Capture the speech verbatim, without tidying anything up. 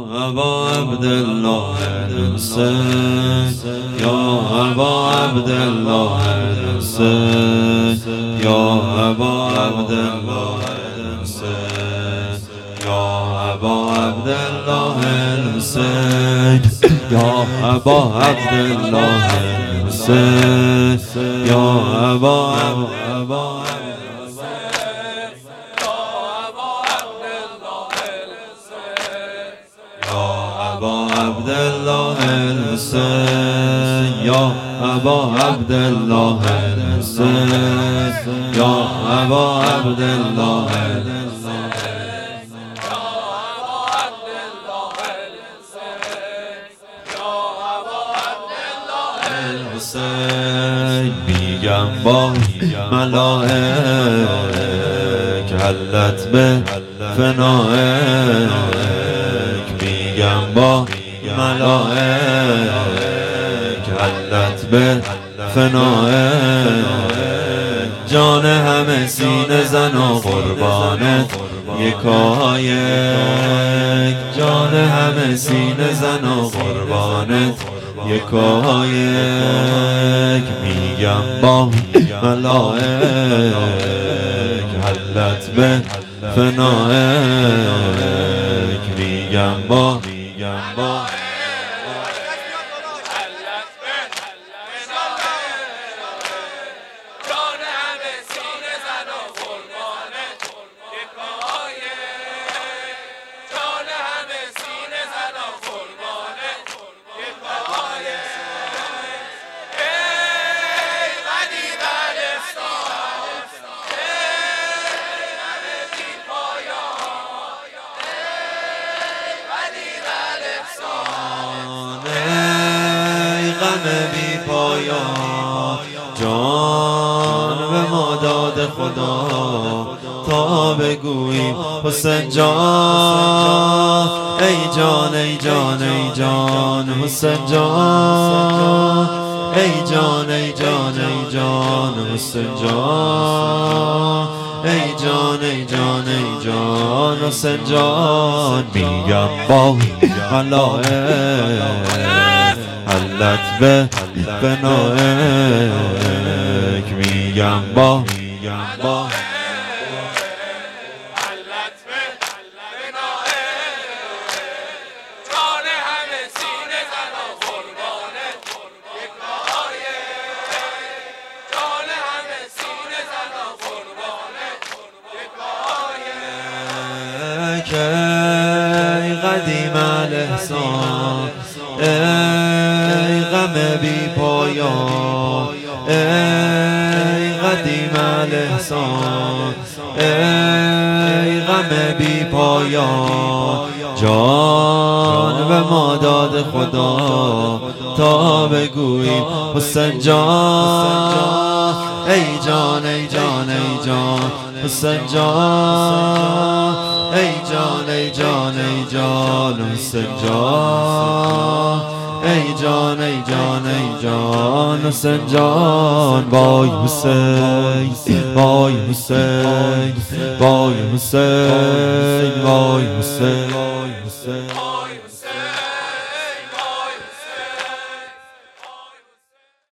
ابا عبدالله الحسین یا ابا عبدالله الحسین یا ابا عبدالله الحسین یا ابا عبدالله الحسین یا ابا عبدالله الحسین یا ابا ابا عبدالله الحسین یا ابا عبدالله الحسین یا ابا عبدالله الحسین میگم با ملائک حلت به فنائک میگم با ملائک حلت به فنائک جان همه سینه زن و قربانت یکایک جان همه سینه زن و قربانت یکایک میگم با ملائک حلت به فنائک میگم با میگم با غم بی پایان جان به ما داده خدا تا بگوییم حسین جان ای جان ای جان ای جان حسین جان ای جان ای جان ای جان حسین جان ای جان ای جان ای جان حسین جان میگم با ملائک حلت به فنائک میگم با میگم با حلت به فنائک جان همه سینه زن و قربانت یکایک جان همه سینه زن و قربانت یکایک ای قدیم الاحسان ای غم بی پایان ای قدیم الاحسان ای غم بی پایان جان به ما داده خدا تا بگوییم حسین جان ای جان ای جان ای جان حسین جان ای جان ای جان ای جان حسین جان ای جان ای جان ای جان حسین جان وای حسین وای حسین وای حسین وای حسین